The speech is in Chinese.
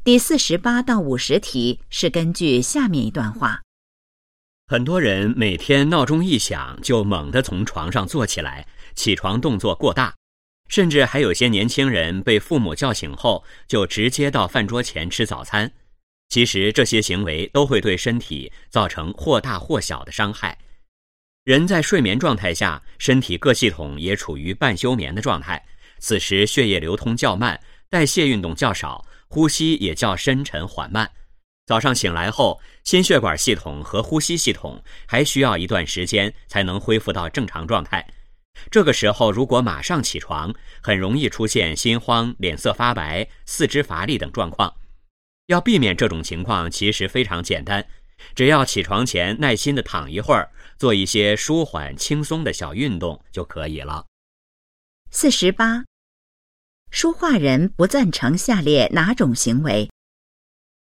第48到50题是根据下面一段话。 很多人每天闹钟一响就猛地从床上坐起来，起床动作过大，甚至还有些年轻人被父母叫醒后就直接到饭桌前吃早餐。其实这些行为都会对身体造成或大或小的伤害。人在睡眠状态下，身体各系统也处于半休眠的状态，此时血液流通较慢，代谢运动较少，呼吸也较深沉缓慢。早上醒来后，心血管系统和呼吸系统还需要一段时间才能恢复到正常状态。这个时候如果马上起床，很容易出现心慌、脸色发白、四肢乏力等状况。要避免这种情况其实非常简单，只要起床前耐心地躺一会儿，做一些舒缓轻松的小运动就可以了。 48. 书画人不赞成下列哪种行为？